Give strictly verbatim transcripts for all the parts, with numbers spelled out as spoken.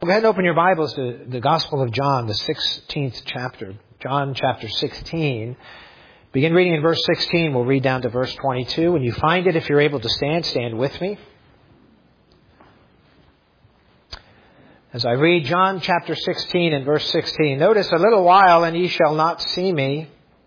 Go ahead and open your Bibles to the Gospel of John, the sixteenth chapter. John chapter sixteen. Begin reading in verse sixteen. We'll read down to verse twenty-two. When you find it, if you're able to stand, stand with me. As I read John chapter sixteen and verse sixteen. Notice, a little while and ye shall not see me.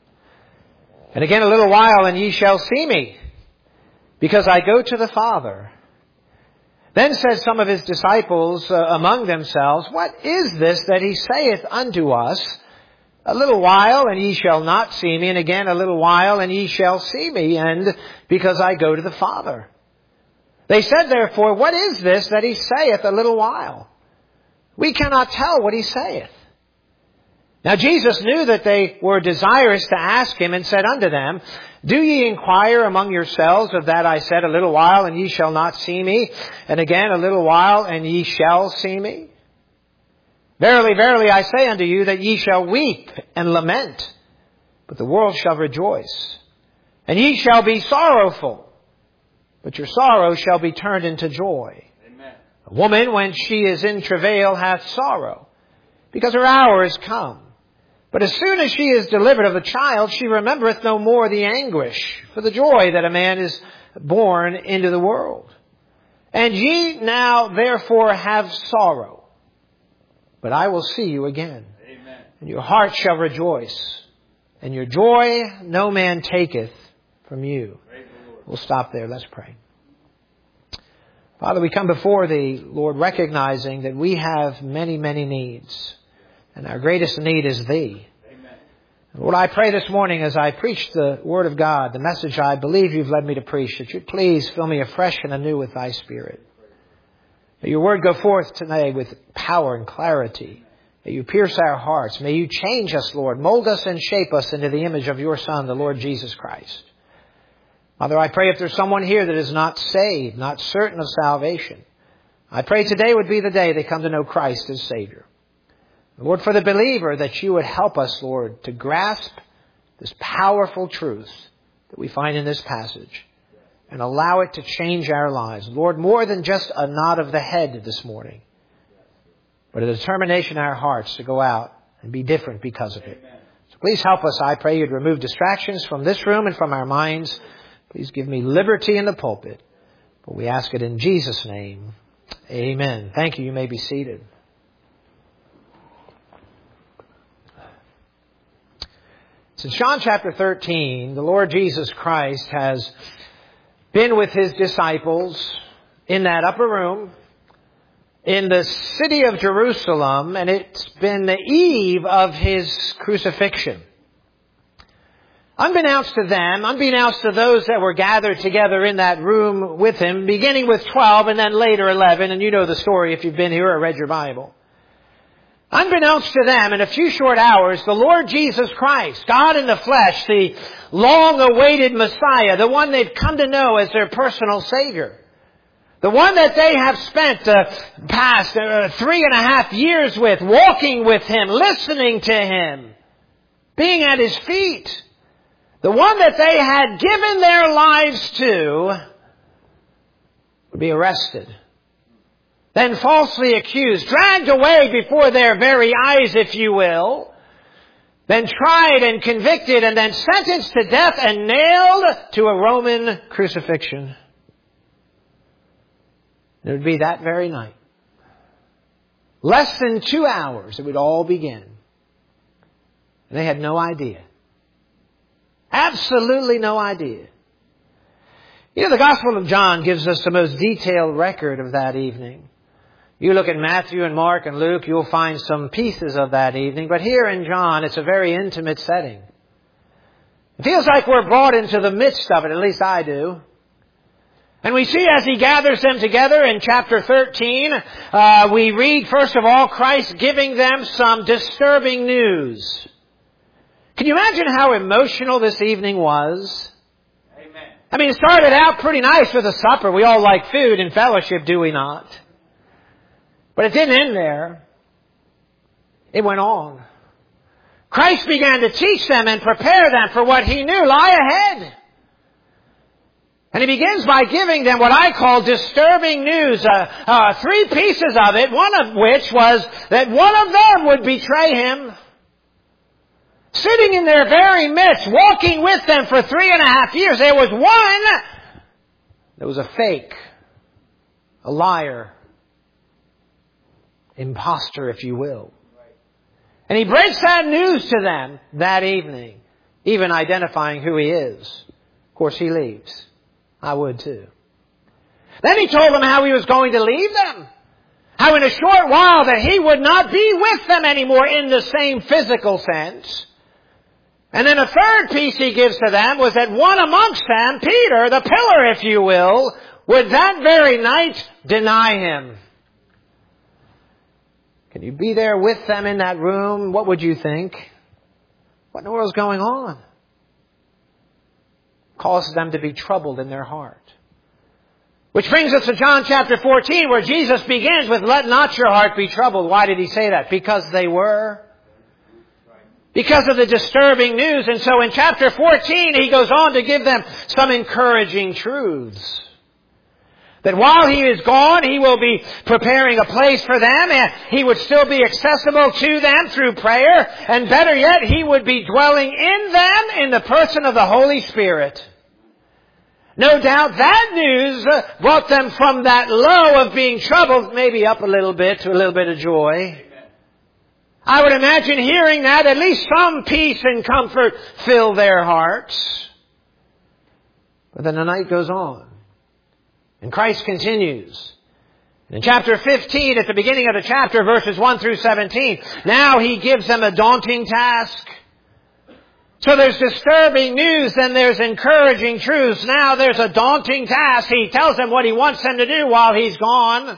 And again a little while and ye shall see me. Because I go to the Father. Then said some of his disciples uh, among themselves, What is this that he saith unto us? A little while, and ye shall not see me, and again a little while, and ye shall see me, and because I go to the Father. They said therefore, What is this that he saith a little while? We cannot tell what he saith. Now Jesus knew that they were desirous to ask him, and said unto them, Do ye inquire among yourselves of that I said, A little while, and ye shall not see me, and again a little while, and ye shall see me? Verily, verily, I say unto you that ye shall weep and lament, but the world shall rejoice. And ye shall be sorrowful, but your sorrow shall be turned into joy. Amen. A woman, when she is in travail, hath sorrow, because her hour is come. But as soon as she is delivered of a child, she remembereth no more the anguish for the joy that a man is born into the world. And ye now therefore have sorrow, but I will see you again. Amen. And your heart shall rejoice, and your joy no man taketh from you. We'll stop there. Let's pray. Father, we come before Thee, Lord, recognizing that we have many, many needs. And our greatest need is Thee. Amen. Lord, I pray this morning as I preach the Word of God, the message I believe You've led me to preach, that You'd please fill me afresh and anew with Thy Spirit. May Your Word go forth today with power and clarity. May You pierce our hearts. May You change us, Lord. Mold us and shape us into the image of Your Son, the Lord Jesus Christ. Father, I pray if there's someone here that is not saved, not certain of salvation, I pray today would be the day they come to know Christ as Savior. Lord, for the believer, that You would help us, Lord, to grasp this powerful truth that we find in this passage and allow it to change our lives. Lord, more than just a nod of the head this morning, but a determination in our hearts to go out and be different because of it. So please help us. I pray You'd remove distractions from this room and from our minds. Please give me liberty in the pulpit. But we ask it in Jesus' name. Amen. Thank you. You may be seated. Since John chapter thirteen, the Lord Jesus Christ has been with His disciples in that upper room in the city of Jerusalem, and it's been the eve of His crucifixion. Unbeknownst to them, unbeknownst to those that were gathered together in that room with Him, beginning with twelve and then later eleven, and you know the story if you've been here or read your Bible. Unbeknownst to them, in a few short hours, the Lord Jesus Christ, God in the flesh, the long-awaited Messiah, the one they've come to know as their personal Savior, the one that they have spent the past uh, three and a half years with, walking with Him, listening to Him, being at His feet, the one that they had given their lives to, would be arrested, then falsely accused, dragged away before their very eyes, if you will, then tried and convicted and then sentenced to death and nailed to a Roman crucifixion. It would be that very night. Less than two hours it would all begin. And they had no idea. Absolutely no idea. You know, the Gospel of John gives us the most detailed record of that evening. You look at Matthew and Mark and Luke, you'll find some pieces of that evening. But here in John, it's a very intimate setting. It feels like we're brought into the midst of it, at least I do. And we see as He gathers them together in chapter thirteen, uh, we read, first of all, Christ giving them some disturbing news. Can you imagine how emotional this evening was? Amen. I mean, it started out pretty nice with a supper. We all like food and fellowship, do we not? But it didn't end there. It went on. Christ began to teach them and prepare them for what He knew lie ahead. And he begins by giving them what I call disturbing news. Uh, uh, three pieces of it, one of which was that one of them would betray him. Sitting in their very midst, walking with them for three and a half years, there was one that was a fake, a liar, imposter, if you will. And he breaks that news to them that evening, even identifying who he is. Of course, he leaves. I would too. Then he told them how he was going to leave them. How in a short while that he would not be with them anymore in the same physical sense. And then a third piece he gives to them was that one amongst them, Peter, the pillar if you will, would that very night deny him. Can you be there with them in that room? What would you think? What in the world is going on? Causes them to be troubled in their heart. Which brings us to John chapter fourteen, where Jesus begins with, let not your heart be troubled. Why did he say that? Because they were. Because of the disturbing news. And so in chapter fourteen, he goes on to give them some encouraging truths. That while he is gone, he will be preparing a place for them, and he would still be accessible to them through prayer. And better yet, he would be dwelling in them in the person of the Holy Spirit. No doubt that news brought them from that low of being troubled, maybe up a little bit to a little bit of joy. I would imagine hearing that, at least some peace and comfort fill their hearts. But then the night goes on. And Christ continues. In chapter fifteen, at the beginning of the chapter, verses one through seventeen, now he gives them a daunting task. So there's disturbing news, then there's encouraging truths. Now there's a daunting task. He tells them what he wants them to do while he's gone.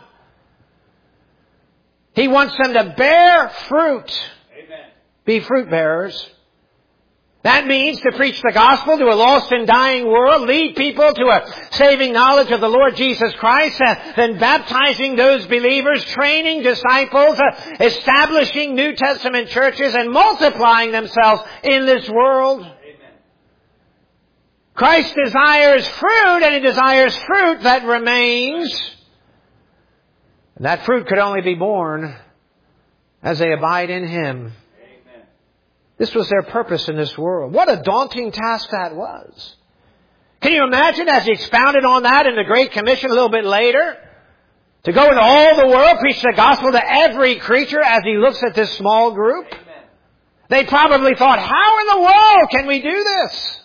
He wants them to bear fruit. Amen. Be fruit bearers. That means to preach the gospel to a lost and dying world, lead people to a saving knowledge of the Lord Jesus Christ, uh, then baptizing those believers, training disciples, uh, establishing New Testament churches, and multiplying themselves in this world. Amen. Christ desires fruit, and he desires fruit that remains. And that fruit could only be born as they abide in him. This was their purpose in this world. What a daunting task that was. Can you imagine as he expounded on that in the Great Commission a little bit later? To go into all the world, preach the gospel to every creature as he looks at this small group? Amen. They probably thought, how in the world can we do this?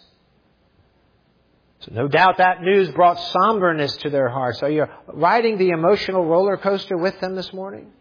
So no doubt that news brought somberness to their hearts. Are you riding the emotional roller coaster with them this morning?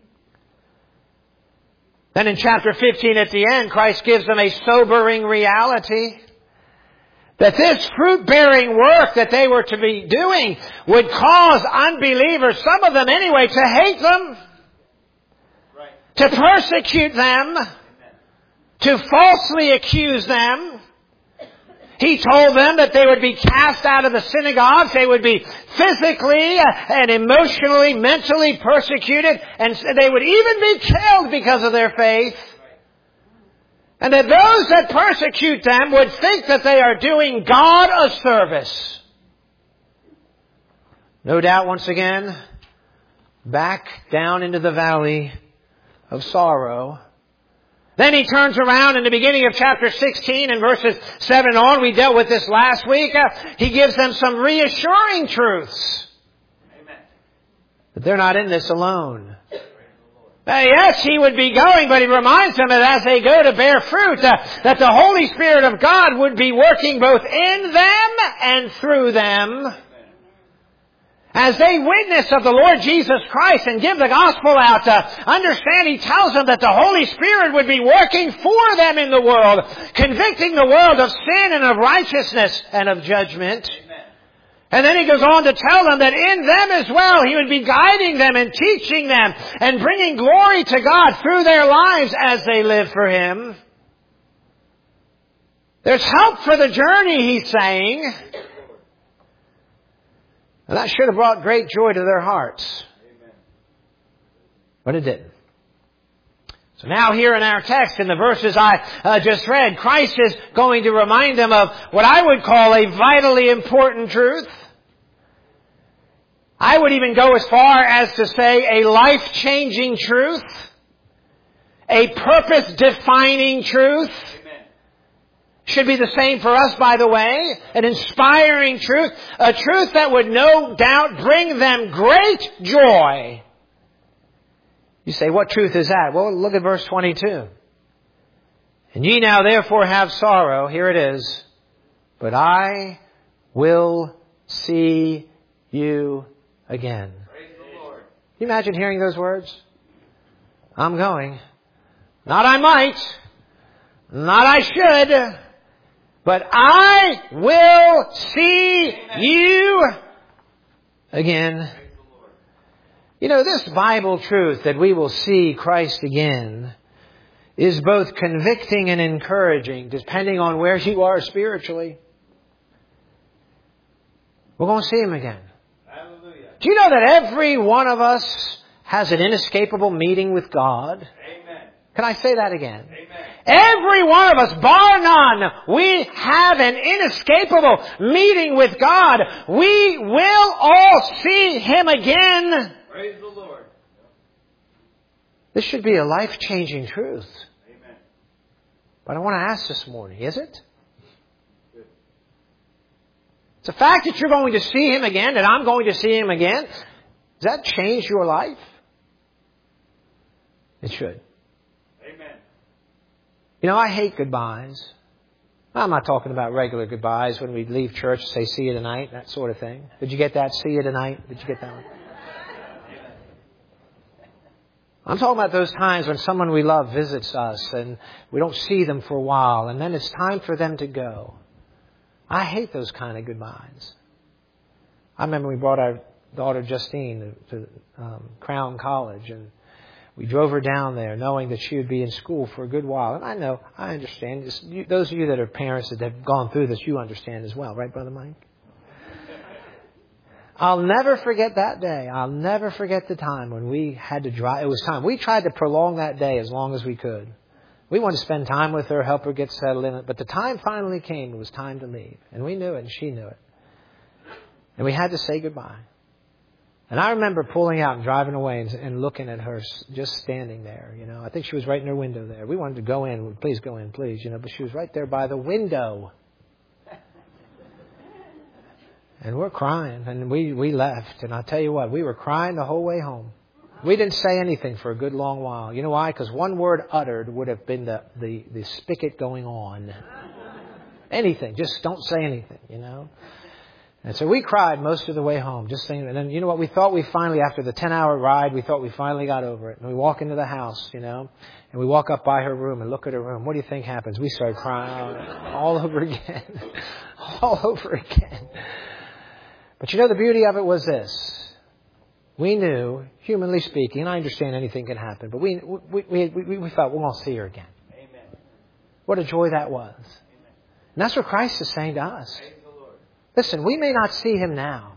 Then in chapter fifteen at the end, Christ gives them a sobering reality. That this fruit-bearing work that they were to be doing would cause unbelievers, some of them anyway, to hate them. Right. To persecute them. Amen. To falsely accuse them. He told them that they would be cast out of the synagogues. They would be physically and emotionally, mentally persecuted. And they would even be killed because of their faith. And that those that persecute them would think that they are doing God a service. No doubt, once again, back down into the valley of sorrow. Then he turns around in the beginning of chapter sixteen and verses seven on. We dealt with this last week. Uh, he gives them some reassuring truths. Amen. That they're not in this alone. Uh, yes, he would be going, but he reminds them that as they go to bear fruit, uh, that the Holy Spirit of God would be working both in them and through them. As they witness of the Lord Jesus Christ and give the gospel out, uh, understand he tells them that the Holy Spirit would be working for them in the world, convicting the world of sin and of righteousness and of judgment. Amen. And then he goes on to tell them that in them as well, he would be guiding them and teaching them and bringing glory to God through their lives as they live for him. There's help for the journey, he's saying. And that should have brought great joy to their hearts. Amen. But it didn't. So now here in our text, in the verses I uh, just read, Christ is going to remind them of what I would call a vitally important truth. I would even go as far as to say a life-changing truth, a purpose-defining truth. Amen. Should be the same for us, by the way. An inspiring truth, a truth that would no doubt bring them great joy. You say, what truth is that? Well, look at verse twenty-two. And ye now therefore have sorrow. Here it is. But I will see you again. Praise the Lord. Can you imagine hearing those words? I'm going. Not I might. Not I should. But I will see you again. You know, this Bible truth that we will see Christ again is both convicting and encouraging, depending on where you are spiritually. We're going to see Him again. Hallelujah. Do you know that every one of us has an inescapable meeting with God? Amen. Can I say that again? Amen. Every one of us, bar none, we have an inescapable meeting with God. We will all see Him again. Praise the Lord. This should be a life-changing truth. Amen. But I want to ask this morning, is it? Good. It's the fact that you're going to see Him again, that I'm going to see Him again, does that change your life? It should. Amen. You know, I hate goodbyes. I'm not talking about regular goodbyes when we leave church, say, see you tonight, that sort of thing. Did you get that? See you tonight? Did you get that one? I'm talking about those times when someone we love visits us and we don't see them for a while and then it's time for them to go. I hate those kind of goodbyes. I remember we brought our daughter Justine to, to um, Crown College and we drove her down there knowing that she would be in school for a good while. And I know, I understand. This, you, those of you that are parents that have gone through this, you understand as well. Right, Brother Mike? I'll never forget that day. I'll never forget the time when we had to drive. It was time. We tried to prolong that day as long as we could. We wanted to spend time with her, help her get settled in it. But the time finally came. It was time to leave. And we knew it and she knew it. And we had to say goodbye. And I remember pulling out and driving away and, and looking at her just standing there. You know, I think she was right in her window there. We wanted to go in. Please go in, please. You know, but she was right there by the window. And we're crying, and we, we left. And I'll tell you what, we were crying the whole way home. We didn't say anything for a good long while. You know why? Because one word uttered would have been the, the, the spigot going on. Anything. Just don't say anything, you know. And so we cried most of the way home, just thinking. And then, you know what, we thought we finally, after the ten-hour ride, we thought we finally got over it. And we walk into the house, you know, and we walk up by her room and look at her room. What do you think happens? We start crying all over again. all over again. But you know, the beauty of it was this. We knew, humanly speaking, and I understand anything can happen, but we we we, we, we felt we're going to see her again. Amen. What a joy that was. Amen. And that's what Christ is saying to us. Praise the Lord. Listen, we may not see Him now.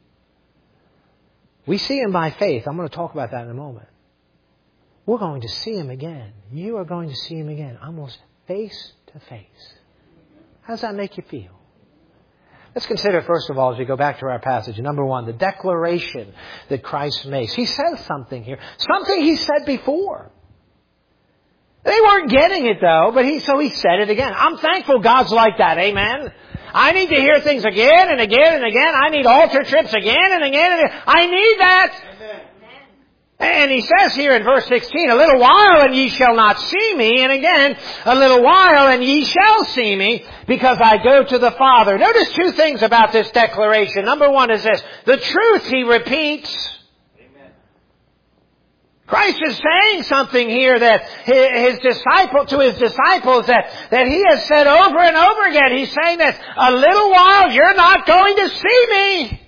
We see Him by faith. I'm going to talk about that in a moment. We're going to see Him again. You are going to see Him again, almost face to face. How does that make you feel? Let's consider, first of all, as we go back to our passage, number one, the declaration that Christ makes. He says something here. Something He said before. They weren't getting it, though, but he so He said it again. I'm thankful God's like that. Amen? I need to hear things again and again and again. I need altar trips again and again and again. I need that. Amen. And He says here in verse sixteen, a little while and ye shall not see me. And again, a little while and ye shall see me because I go to the Father. Notice two things about this declaration. Number one is this. The truth He repeats. Amen. Christ is saying something here that his disciple, to His disciples that, that He has said over and over again. He's saying that a little while you're not going to see me.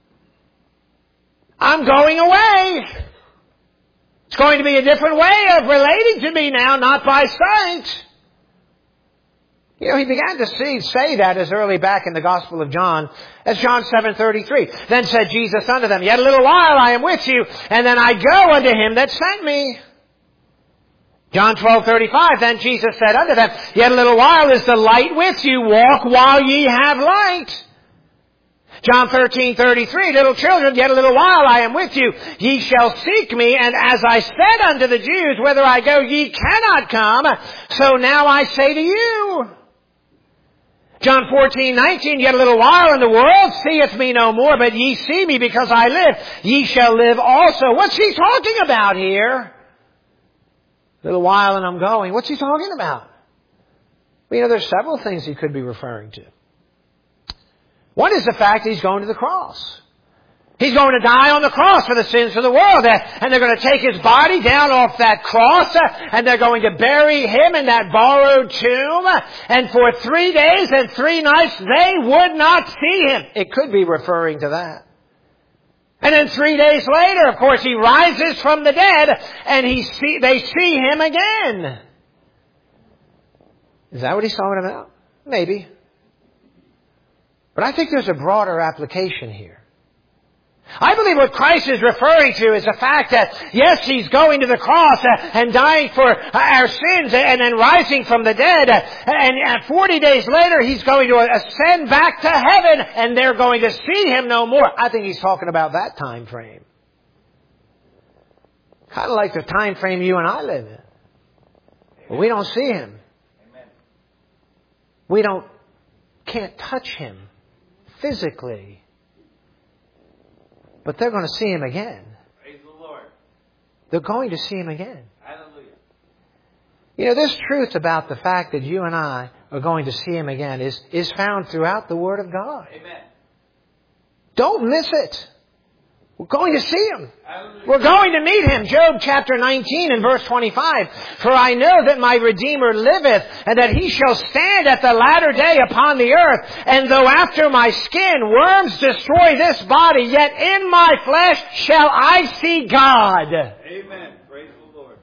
I'm going away. It's going to be a different way of relating to me now, not by sight. You know, He began to see, say that as early back in the Gospel of John as John seven thirty-three. Then said Jesus unto them, yet a little while I am with you, and then I go unto Him that sent me. John twelve thirty-five, then Jesus said unto them, yet a little while is the light with you, walk while ye have light. John thirteen thirty-three, little children, yet a little while I am with you. Ye shall seek me, and as I said unto the Jews, whither I go ye cannot come, so now I say to you. John fourteen nineteen, yet a little while and the world seeth me no more, but ye see me because I live. Ye shall live also. What's he talking about here? A little while and I'm going. What's he talking about? Well, you know, there's several things he could be referring to. One is the fact that he's going to the cross. He's going to die on the cross for the sins of the world. And they're going to take his body down off that cross. And they're going to bury him in that borrowed tomb. And for three days and three nights, they would not see him. It could be referring to that. And then three days later, of course, he rises from the dead. And he see, they see him again. Is that what he's talking about? Maybe. But I think there's a broader application here. I believe what Christ is referring to is the fact that, yes, he's going to the cross and dying for our sins and then rising from the dead. And forty days later, he's going to ascend back to heaven and they're going to see him no more. I think he's talking about that time frame. Kind of like the time frame you and I live in. But we don't see him. We don't, can't touch him physically. But they're going to see him again. Praise the Lord. They're going to see him again. Hallelujah. You know, this truth about the fact that you and I are going to see him again is, is found throughout the Word of God. Amen. Don't miss it. We're going to see him. Hallelujah. We're going to meet him. Job chapter nineteen and verse twenty-five. For I know that my Redeemer liveth, and that he shall stand at the latter day upon the earth. And though after my skin worms destroy this body, yet in my flesh shall I see God. Amen. Praise the Lord.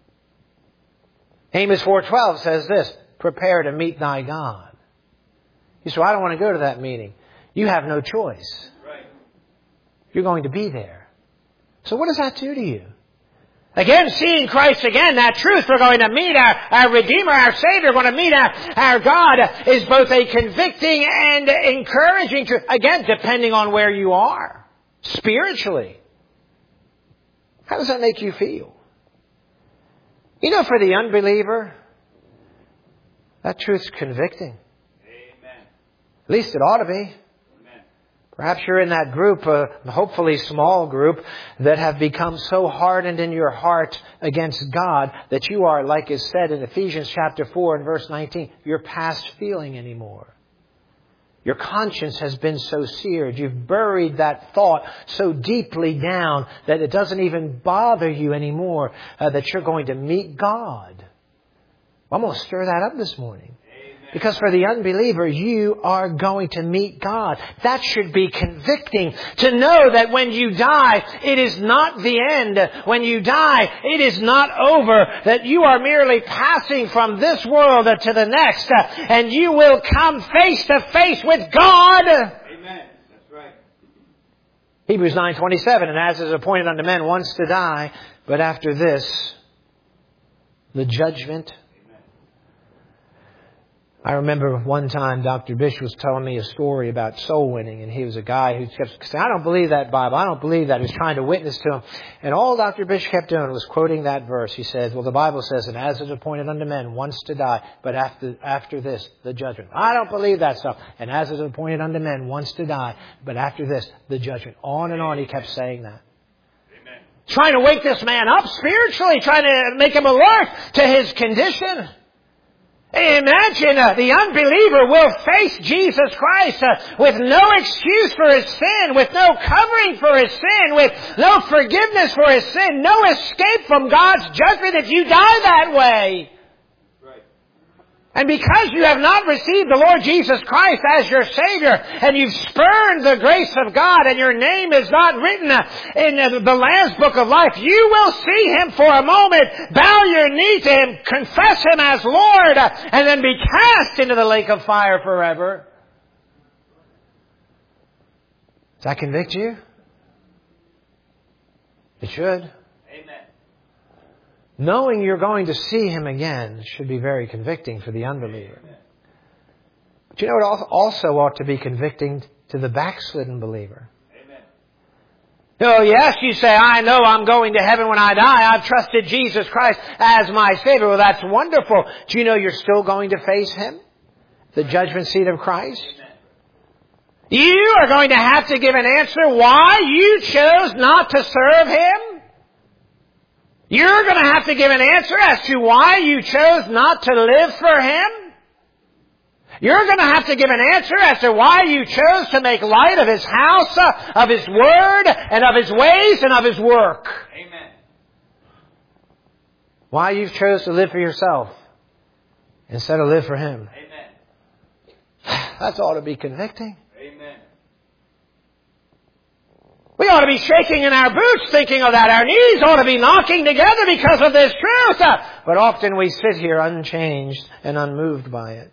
Amos four twelve says this, prepare to meet thy God. You say, well, I don't want to go to that meeting. You have no choice. Right. You're going to be there. So what does that do to you? Again, seeing Christ again, that truth, we're going to meet our, our Redeemer, our Savior, we're going to meet our, our God, is both a convicting and encouraging truth. Again, depending on where you are, spiritually. How does that make you feel? You know, for the unbeliever, that truth's convicting. Amen. At least it ought to be. Perhaps you're in that group, uh, hopefully small group, that have become so hardened in your heart against God that you are, like is said in Ephesians chapter four and verse nineteen, you're past feeling anymore. Your conscience has been so seared. You've buried that thought so deeply down that it doesn't even bother you anymore uh, that you're going to meet God. Well, I'm going to stir that up this morning. Because for the unbeliever, you are going to meet God. That should be convicting. To know that when you die, it is not the end. When you die, it is not over. That you are merely passing from this world to the next. And you will come face to face with God. Amen. That's right. Hebrews nine twenty-seven, and as is appointed unto men once to die, but after this, the judgment. I remember one time Doctor Bish was telling me a story about soul winning, and he was a guy who kept saying, I don't believe that Bible, I don't believe that. He was trying to witness to him. And all Doctor Bish kept doing was quoting that verse. He said, well, the Bible says, and as is appointed unto men once to die, but after after this, the judgment. I don't believe that stuff. And as is appointed unto men once to die, but after this, the judgment. On and on he kept saying that. Amen. Trying to wake this man up spiritually, trying to make him alert to his condition. Imagine uh, the unbeliever will face Jesus Christ uh, with no excuse for his sin, with no covering for his sin, with no forgiveness for his sin, no escape from God's judgment if you die that way. Right. And because you have not received the Lord Jesus Christ as your Savior, and you've spurned the grace of God, and your name is not written in the Lamb's Book of Life, you will see Him for a moment, bow your knee to Him, confess Him as Lord, and then be cast into the lake of fire forever. Does that convict you? It should. Knowing you're going to see Him again should be very convicting for the unbeliever. But you know, it also ought to be convicting to the backslidden believer. Amen. Oh, yes, you say, I know I'm going to heaven when I die. I've trusted Jesus Christ as my Savior. Well, that's wonderful. Do you know you're still going to face Him? The judgment seat of Christ? Amen. You are going to have to give an answer why you chose not to serve Him. You're going to have to give an answer as to why you chose not to live for Him. You're going to have to give an answer as to why you chose to make light of His house, uh, of His Word, and of His ways, and of His work. Amen. Why you chose to live for yourself instead of live for Him. Amen. That's ought to be convicting. Amen. We ought to be shaking in our boots thinking of that. Our knees ought to be knocking together because of this truth. But often we sit here unchanged and unmoved by it.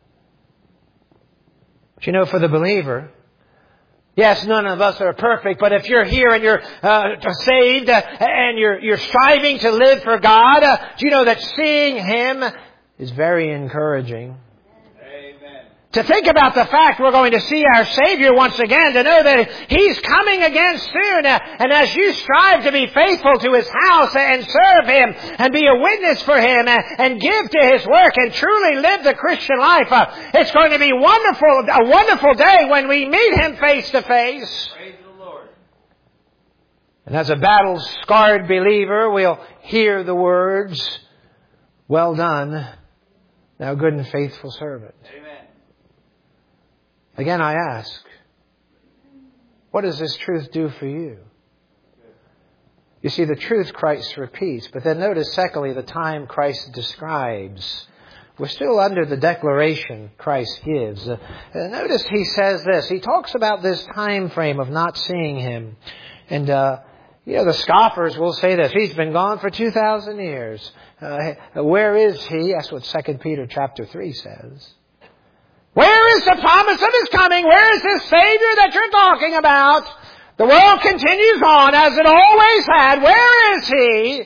But you know, for the believer, yes, none of us are perfect, but if you're here and you're uh, saved uh, and you're, you're striving to live for God, uh, do you know that seeing Him is very encouraging? To think about the fact we're going to see our Savior once again, to know that He's coming again soon. And as you strive to be faithful to His house and serve Him and be a witness for Him and give to His work and truly live the Christian life, it's going to be wonderful, a wonderful day when we meet Him face to face. Praise the Lord. And as a battle-scarred believer, we'll hear the words, "Well done, thou good and faithful servant." Amen. Again, I ask, what does this truth do for you? You see, the truth Christ repeats, but then notice, secondly, the time Christ describes. We're still under the declaration Christ gives. Uh, notice he says this. He talks about this time frame of not seeing Him. And, uh, you know, the scoffers will say this. He's been gone for two thousand years. Uh, where is He? That's what Second Peter chapter three says. Where is the promise of His coming? Where is this Savior that you're talking about? The world continues on as it always had. Where is He?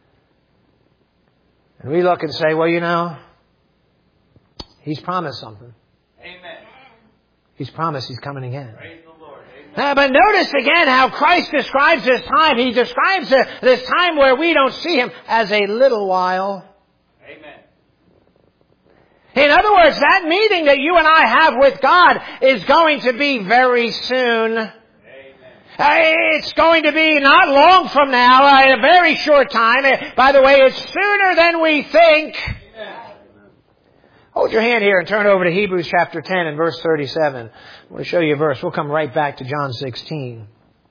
And we look and say, well, you know, He's promised something. Amen. He's promised He's coming again. Praise the Lord. Amen. Uh, but notice again how Christ describes this time. He describes uh, this time where we don't see Him as a little while. Amen. In other words, that meeting that you and I have with God is going to be very soon. Amen. Uh, it's going to be not long from now, uh, in a very short time. Uh, by the way, it's sooner than we think. Amen. Hold your hand here and turn over to Hebrews chapter ten and verse thirty-seven. I want to show you a verse. We'll come right back to John sixteen.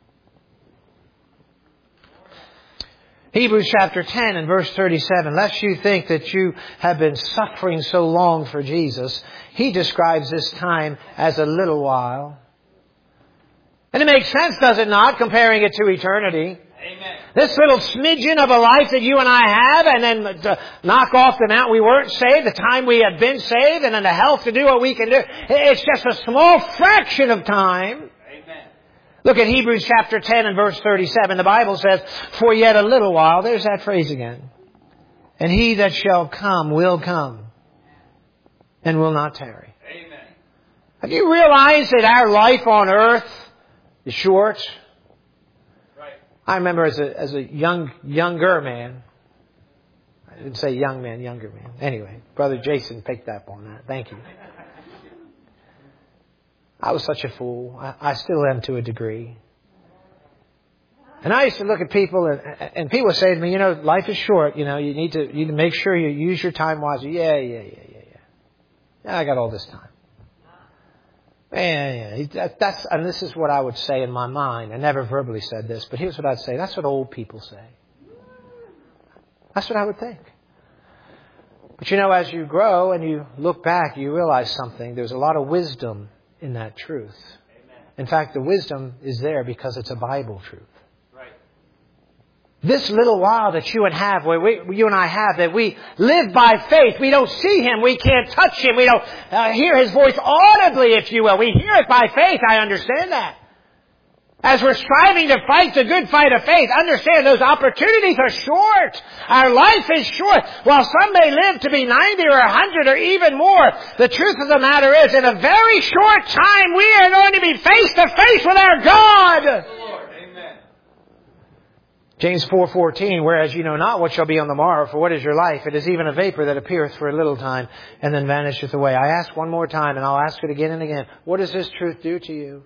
Hebrews chapter ten and verse thirty-seven. Lest you think that you have been suffering so long for Jesus, He describes this time as a little while. And it makes sense, does it not, comparing it to eternity? Amen. This little smidgen of a life that you and I have, and then to knock off the amount we weren't saved, the time we had been saved, and then the health to do what we can do. It's just a small fraction of time. Amen. Look at Hebrews chapter ten and verse thirty-seven. The Bible says, "For yet a little while," there's that phrase again, "and He that shall come will come, and will not tarry." Amen. Have you realized that our life on earth is short? Right. I remember as a as a young younger man. I didn't say young man, younger man. Anyway, Brother Jason picked up on that. Thank you. I was such a fool. I, I still am to a degree. And I used to look at people, and, and people would say to me, you know, life is short. You know, you need to you need to make sure you use your time wisely. Yeah, yeah, yeah, yeah, yeah. Yeah, I got all this time. Yeah, yeah. That, that's and this is what I would say in my mind. I never verbally said this, but here's what I'd say. That's what old people say. That's what I would think. But you know, as you grow and you look back, you realize something. There's a lot of wisdom in that truth. Amen. In fact, the wisdom is there because it's a Bible truth. Right. This little while that you and have, where we, you and I have, that we live by faith. We don't see Him. We can't touch Him. We don't uh, hear His voice audibly, if you will. We hear it by faith. I understand that. As we're striving to fight the good fight of faith, understand those opportunities are short. Our life is short. While some may live to be ninety or one hundred or even more, the truth of the matter is, in a very short time, we are going to be face to face with our God. Lord, amen. James four fourteen, whereas you know not what shall be on the morrow, for what is your life? It is even a vapor that appeareth for a little time and then vanisheth away. I ask one more time, and I'll ask it again and again. What does this truth do to you?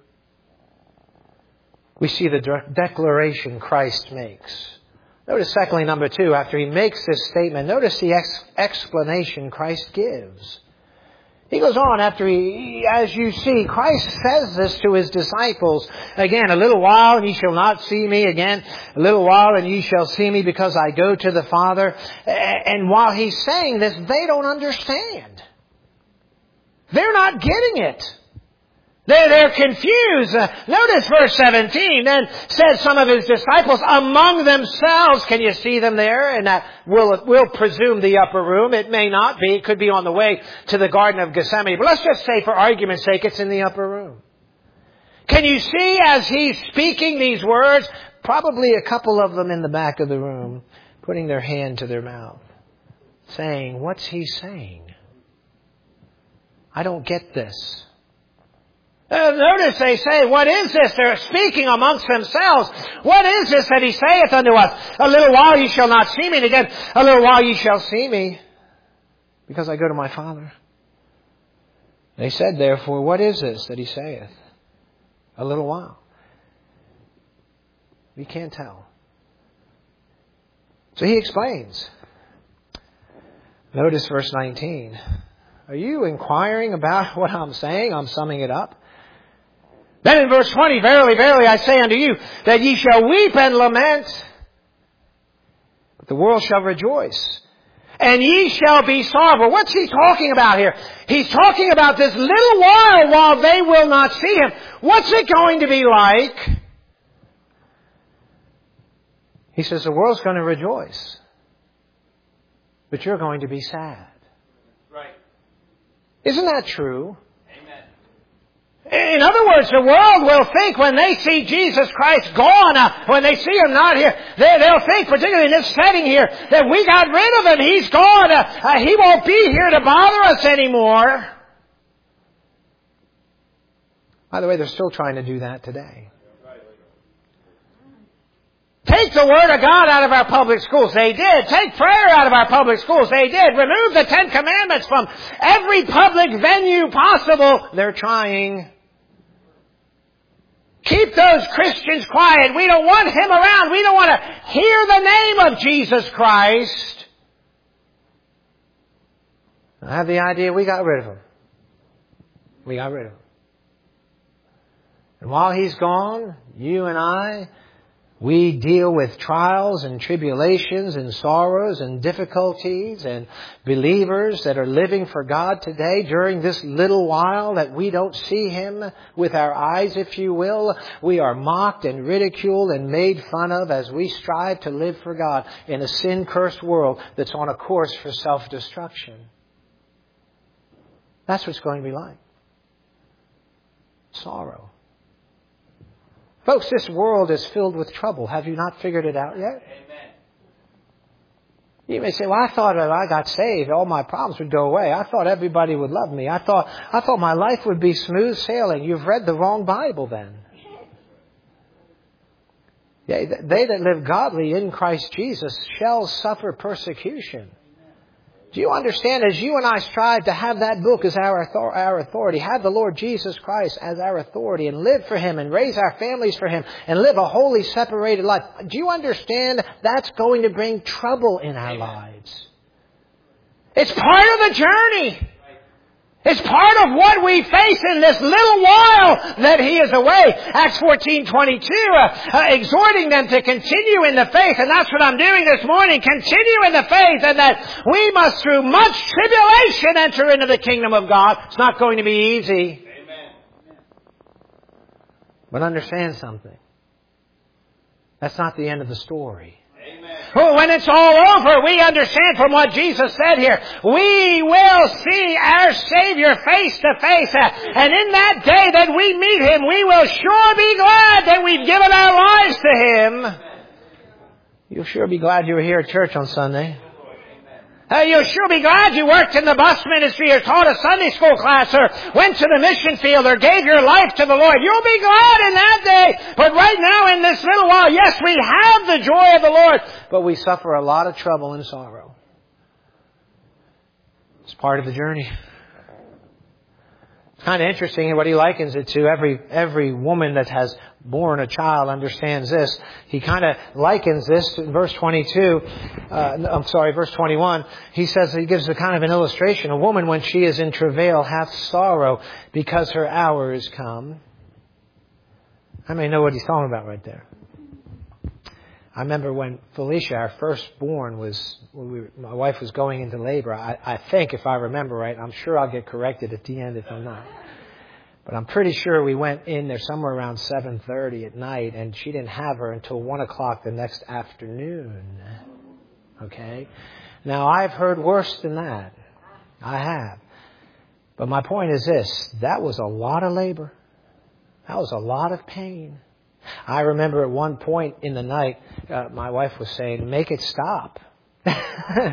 We see the de- declaration Christ makes. Notice secondly, number two, after he makes this statement, notice the ex- explanation Christ gives. He goes on after he, as you see, Christ says this to his disciples. Again, a little while and ye shall not see me again. A little while and ye shall see me because I go to the Father. And while he's saying this, they don't understand. They're not getting it. They're, they're confused. Uh, notice verse seventeen. Then said some of his disciples among themselves. Can you see them there? And that will will presume the upper room. It may not be. It could be on the way to the Garden of Gethsemane. But let's just say for argument's sake it's in the upper room. Can you see as he's speaking these words, probably a couple of them in the back of the room, putting their hand to their mouth, saying, what's he saying? I don't get this. Uh, notice they say, what is this? They're speaking amongst themselves. What is this that he saith unto us? A little while ye shall not see me, and again, a little while ye shall see me, because I go to my Father. They said, therefore, what is this that he saith? A little while. We can't tell. So he explains. Notice verse nineteen. Are you inquiring about what I'm saying? I'm summing it up. Then in verse twenty, verily, verily, I say unto you, that ye shall weep and lament, but the world shall rejoice. And ye shall be sorrowful. What's he talking about here? He's talking about this little while while they will not see him. What's it going to be like? He says the world's going to rejoice, but you're going to be sad. Right. Isn't that true? Amen. In other words, the world will think when they see Jesus Christ gone, uh, when they see him not here, they, they'll think, particularly in this setting here, that we got rid of him. He's gone. Uh, uh, he won't be here to bother us anymore. By the way, they're still trying to do that today. Take the Word of God out of our public schools. They did. Take prayer out of our public schools. They did. Remove the Ten Commandments from every public venue possible. They're trying. Keep those Christians quiet. We don't want him around. We don't want to hear the name of Jesus Christ. I have the idea we got rid of him. We got rid of him. And while he's gone, you and I, we deal with trials and tribulations and sorrows and difficulties, and believers that are living for God today during this little while that we don't see him with our eyes, if you will. We are mocked and ridiculed and made fun of as we strive to live for God in a sin-cursed world that's on a course for self-destruction. That's what it's going to be like. Sorrow. Folks, this world is filled with trouble. Have you not figured it out yet? Amen. You may say, well, I thought if I got saved, all my problems would go away. I thought everybody would love me. I thought, I thought my life would be smooth sailing. You've read the wrong Bible then. They, they that live godly in Christ Jesus shall suffer persecution. Do you understand, as you and I strive to have that book as our our authority, have the Lord Jesus Christ as our authority, and live for him and raise our families for him and live a holy, separated life, do you understand that's going to bring trouble in our Amen. lives? It's part of the journey. It's part of what we face in this little while that he is away. Acts fourteen twenty-two, uh, uh, exhorting them to continue in the faith. And that's what I'm doing this morning. Continue in the faith, and that we must through much tribulation enter into the kingdom of God. It's not going to be easy. Amen. But understand something. That's not the end of the story. Amen. Oh, when it's all over, we understand from what Jesus said here, we will see our Savior face to face. And in that day that we meet Him, we will sure be glad that we've given our lives to Him. You'll sure be glad you were here at church on Sunday. Uh, you'll sure be glad you worked in the bus ministry or taught a Sunday school class or went to the mission field or gave your life to the Lord. You'll be glad in that day. But right now in this little while, yes, we have the joy of the Lord, but we suffer a lot of trouble and sorrow. It's part of the journey. It's kind of interesting what he likens it to. Every every woman that has born a child understands this. He kind of likens this in verse twenty-two. Uh, I'm sorry, verse twenty-one. He says, he gives a kind of an illustration. A woman, when she is in travail, hath sorrow because her hour is come. How many know what he's talking about right there? I remember when Felicia, our firstborn, was, when we, my wife was going into labor. I, I think, if I remember right, I'm sure I'll get corrected at the end if I'm not. But I'm pretty sure we went in there somewhere around seven thirty at night, and she didn't have her until one o'clock the next afternoon. Okay? Now, I've heard worse than that. I have. But my point is this. That was a lot of labor. That was a lot of pain. I remember at one point in the night, uh, my wife was saying, make it stop. Okay,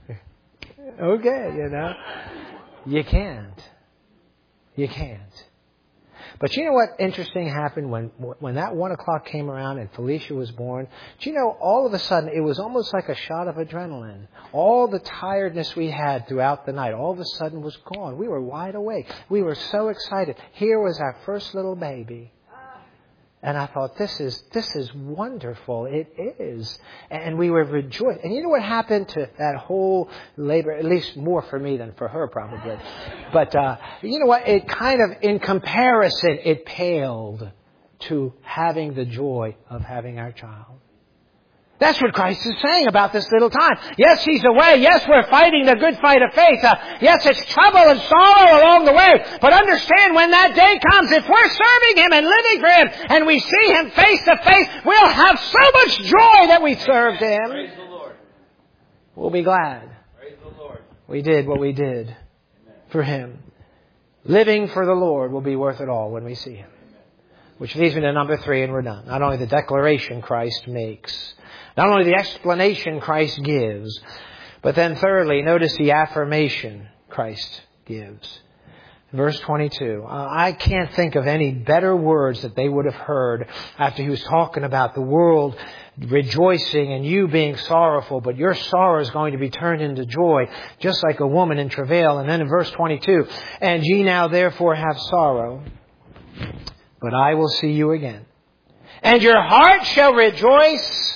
you know. You can't. You can't. But you know what interesting happened when when that one o'clock came around and Felicia was born? Do you know, all of a sudden, it was almost like a shot of adrenaline. All the tiredness we had throughout the night, all of a sudden was gone. We were wide awake. We were so excited. Here was our first little baby. And I thought, this is this is wonderful. It is. And we were rejoiced. And you know what happened to that whole labor? At least more for me than for her, probably. But uh, you know what? It kind of, in comparison, it paled to having the joy of having our child. That's what Christ is saying about this little time. Yes, He's away. Yes, we're fighting the good fight of faith. Uh, yes, it's trouble and sorrow along the way. But understand, when that day comes, if we're serving Him and living for Him and we see Him face to face, we'll have so much joy that we served Him. Praise the Lord. We'll be glad. Praise the Lord. We did what we did Amen. for Him. Living for the Lord will be worth it all when we see Him. Which leads me to number three, and we're done. Not only the declaration Christ makes, not only the explanation Christ gives, but then thirdly, notice the affirmation Christ gives. Verse twenty-two. Uh, I can't think of any better words that they would have heard after He was talking about the world rejoicing and you being sorrowful, but your sorrow is going to be turned into joy, just like a woman in travail. And then in verse twenty-two, and ye now therefore have sorrow, but I will see you again. And your heart shall rejoice,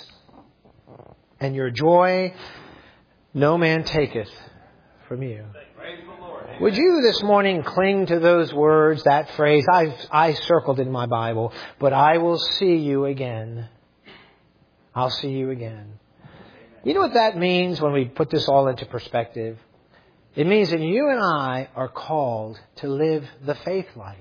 and your joy no man taketh from you. Praise the Lord. Would you this morning cling to those words, that phrase? I I circled in my Bible, but I will see you again. I'll see you again. You know what that means when we put this all into perspective? It means that you and I are called to live the faith life.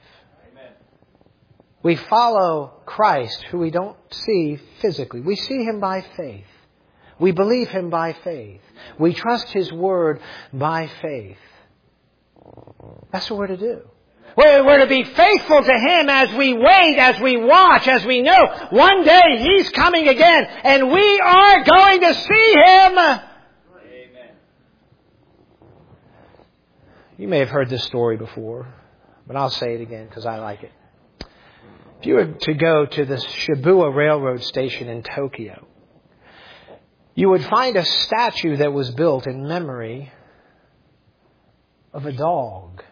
We follow Christ, who we don't see physically. We see Him by faith. We believe Him by faith. We trust His Word by faith. That's what we're to do. We're, we're to be faithful to Him as we wait, as we watch, as we know one day He's coming again, and we are going to see Him. Amen. You may have heard this story before, but I'll say it again because I like it. If you were to go to the Shibuya railroad station in Tokyo, you would find a statue that was built in memory of a dog.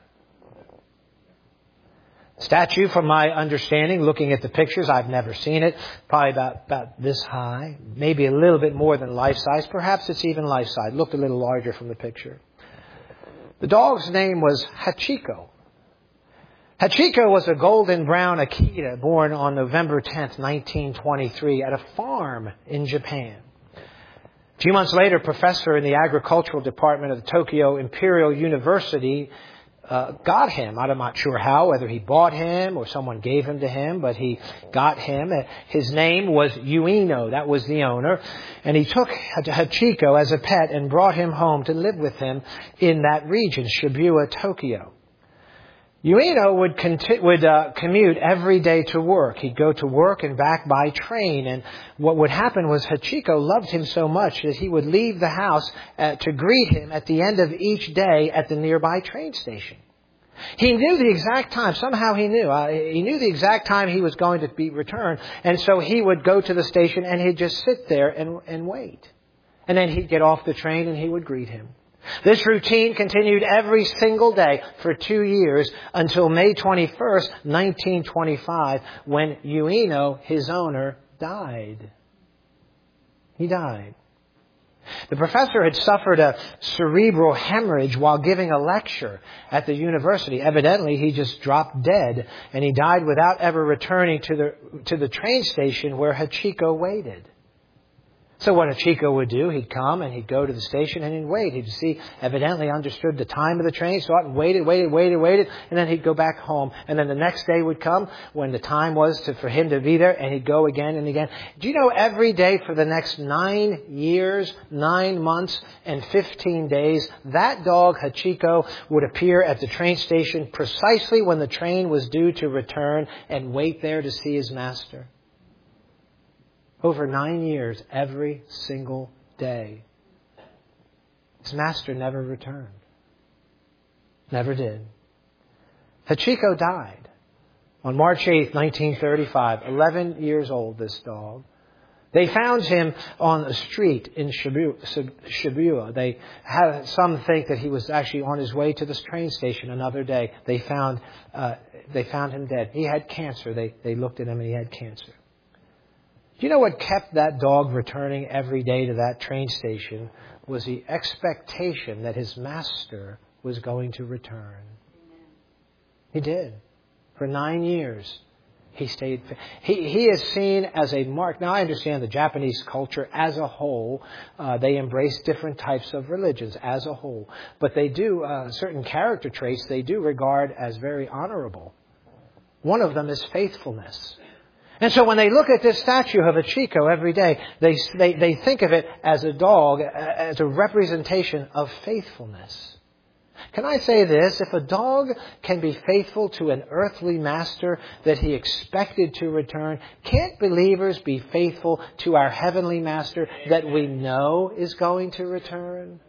Statue, from my understanding, looking at the pictures, I've never seen it, probably about, about this high, maybe a little bit more than life size. Perhaps it's even life size. Looked a little larger from the picture. The dog's name was Hachiko. Hachiko was a golden brown Akita born on November tenth, nineteen twenty-three at a farm in Japan. A few months later, a professor in the agricultural department of the Tokyo Imperial University uh, got him. I'm not sure how, whether he bought him or someone gave him to him, but he got him. His name was Ueno. That was the owner. And he took Hachiko as a pet and brought him home to live with him in that region, Shibuya, Tokyo. Ueno would, conti- would uh, commute every day to work. He'd go to work and back by train. And what would happen was Hachiko loved him so much that he would leave the house uh, to greet him at the end of each day at the nearby train station. He knew the exact time. Somehow he knew. Uh, he knew the exact time he was going to be returned. And so he would go to the station and he'd just sit there and, and wait. And then he'd get off the train and he would greet him. This routine continued every single day for two years until May twenty-first, nineteen twenty-five, when Ueno, his owner, died. He died. The professor had suffered a cerebral hemorrhage while giving a lecture at the university. Evidently, he just dropped dead, and he died without ever returning to the to the train station where Hachiko waited. So what Hachiko would do, he'd come and he'd go to the station and he'd wait. He'd see, evidently understood the time of the train, so and waited, waited, waited, waited, and then he'd go back home. And then the next day would come when the time was to, for him to be there, and he'd go again and again. Do you know every day for the next nine years, nine months, and fifteen days, that dog, Hachiko, would appear at the train station precisely when the train was due to return and wait there to see his master? Over nine years, every single day. His master never returned. Never did. Hachiko died on March eighth, nineteen thirty-five. eleven years old, this dog. They found him on a street in Shibuya. Shibuya. They had, some think that he was actually on his way to this train station another day. They found, uh, they found him dead. He had cancer. They, they looked at him and he had cancer. Do you know what kept that dog returning every day to that train station was the expectation that his master was going to return. He did. For nine years, he stayed. He, he is seen as a mark. Now, I understand the Japanese culture as a whole. Uh, they embrace different types of religions as a whole. But they do, uh, certain character traits they do regard as very honorable. One of them is faithfulness. And so when they look at this statue of Hachiko every day, they, they, they think of it as a dog, as a representation of faithfulness. Can I say this? If a dog can be faithful to an earthly master that he expected to return, can't believers be faithful to our heavenly master that we know is going to return?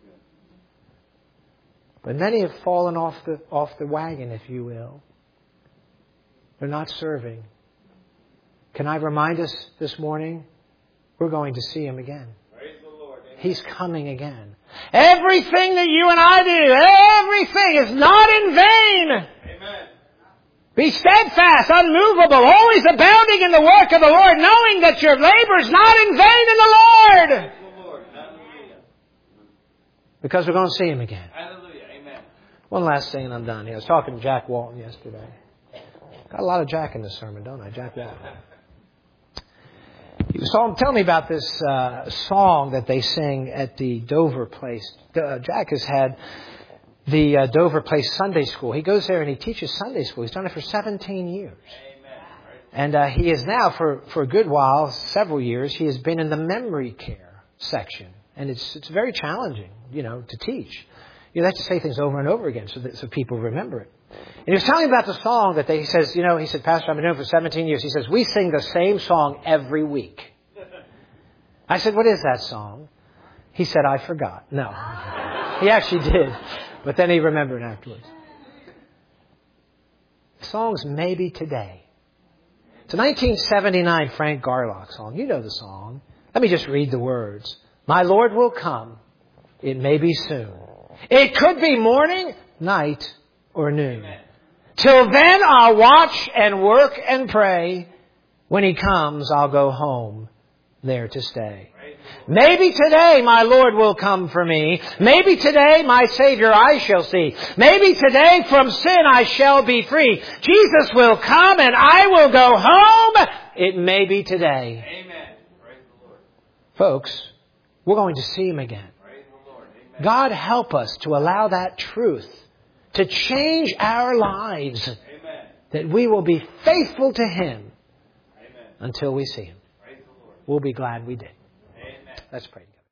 But many have fallen off the, off the wagon, if you will. They're not serving. Can I remind us this morning? We're going to see Him again. Praise the Lord. Amen. He's coming again. Everything that you and I do, everything is not in vain. Amen. Be steadfast, unmovable, always abounding in the work of the Lord, knowing that your labor is not in vain in the Lord. Praise the Lord. Hallelujah. Because we're going to see Him again. Hallelujah. Amen. One last thing and I'm done here. I was talking to Jack Walton yesterday. Got a lot of Jack in this sermon, don't I? Jack Walton. He was telling me about this uh, song that they sing at the Dover Place. Uh, Jack has had the uh, Dover Place Sunday School. He goes there and he teaches Sunday school. He's done it for seventeen years. Amen. And uh, he is now, for, for a good while, several years, he has been in the memory care section. And it's it's very challenging, you know, to teach. You have to say things over and over again so that so people remember it. And he was telling me about the song that they, he says, you know, he said, Pastor, I've been doing it for seventeen years. He says, we sing the same song every week. I said, what is that song? He said, I forgot. No. He actually did. But then he remembered afterwards. The song's Maybe Today. It's a nineteen seventy-nine Frank Garlock song. You know the song. Let me just read the words. My Lord will come. It may be soon. It could be morning, night, or noon. Amen. Till then I'll watch and work and pray. When He comes, I'll go home, there to stay. Maybe today my Lord will come for me. Maybe today my Savior I shall see. Maybe today from sin I shall be free. Jesus will come and I will go home. It may be today. Amen. Praise the Lord. Folks, we're going to see Him again. Praise the Lord. Amen. God help us to allow that truth to change our lives, Amen. that we will be faithful to Him Amen. until we see Him. Praise the Lord. We'll be glad we did. Amen. Let's pray.